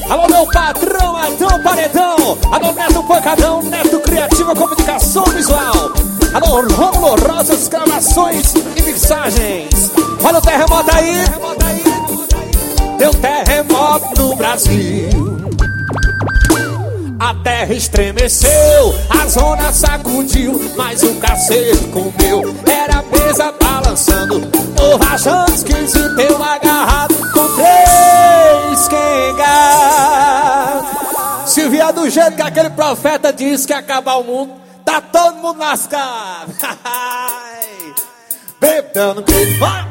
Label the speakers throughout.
Speaker 1: Alô, meu patrão, Adão Paredão. Alô, Neto Pancadão, Neto Criativa Comunicação Visual. Alô, Rômulo Rosas, gravações e mixagens. Olha o terremoto aí. Deu terremoto no Brasil. A terra estremeceu, a zona sacudiu, mas o cacete comeu. Era a mesa balançando, o rajando esquisito, eu agarrado com 3 quengas. Se vier do jeito que aquele profeta disse que ia acabar o mundo, tá todo mundo lascado. Bebendo, vai!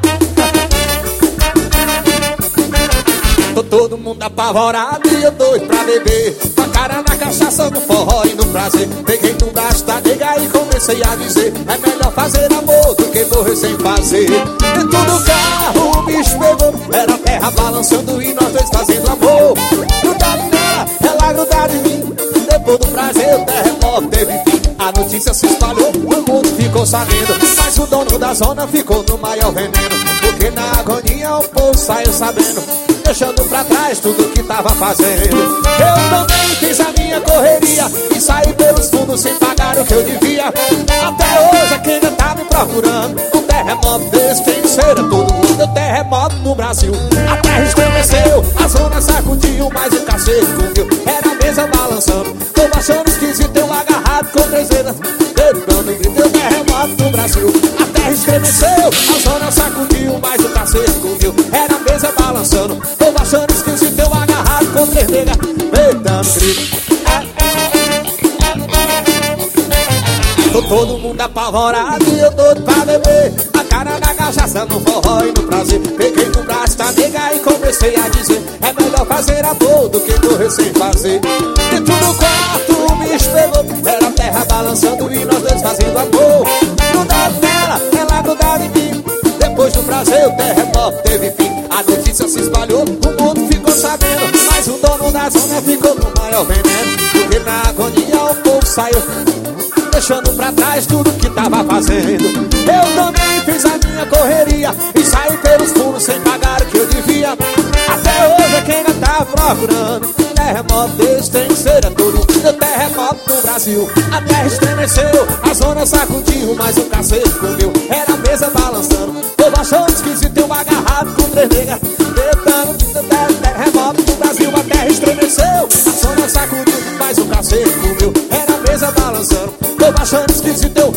Speaker 1: Tô todo mundo apavorado e eu doido pra beber. Com a cara na cachaça, no forró e no prazer. Peguei no braço da nega e comecei a dizer: é melhor fazer amor do que morrer sem fazer. Dentro do carro o bicho pegou, era a terra balançando e nós dois fazendo amor. Grudado nela, ela grudada em mim. Depois do prazer o terremoto teve fim. A notícia se espalhou, o mundo ficou sabendo. Mas o dono da zona ficou no maior veneno, porque na agonia o povo saiu sabendo, deixando pra trás tudo que tava fazendo. Eu também fiz a minha correria e saí pelos fundos sem pagar o que eu devia. Até hoje quem ainda tá me procurando. Um terremoto desse tem que ser a todo mundo. Deu terremoto no Brasil, a terra estremeceu, a zona sacudiu, mas o cacete comeu. Era a mesa balançando, tô achando esquisito, eu agarrado com 3 dedos. Deu terremoto no Brasil, a terra estremeceu, a zona sacudiu, mas o cacete comeu. Era a mesa balançando, tô achando esquisito, eu agarrado com 3 negas, dando grito. Tô todo mundo apavorado e eu doido pra beber. A cara na cachaça, no forró e no prazer. Peguei no braço da nega e comecei a dizer: é melhor fazer amor do que morrer sem fazer. Dentro do quarto o bicho pegou, era a terra balançando e nós dois fazendo amor. Grudado nela, ela grudada em mim. Depois do prazer o terremoto teve fim. A notícia se espalhou, o mundo ficou sabendo, mas o dono da zona ficou no maior veneno, porque na agonia o povo saiu, deixando pra trás tudo que tava fazendo. Eu também fiz a minha correria e saí pelos furos sem pagar o que eu devia. Até hoje quem ainda tá procurando. Terremoto desse tem que ser a todo mundo. Deu terremoto no Brasil, a terra estremeceu, a zona sacudiu, mas o cacete comeu. Era a mesa balançando, tô achando esquisito, eu agarrado com 3 negas. Terremoto no Brasil, a terra estremeceu, a zona sacudiu, mas o cacete comeu. Era a mesa balançando, tô achando esquisito, eu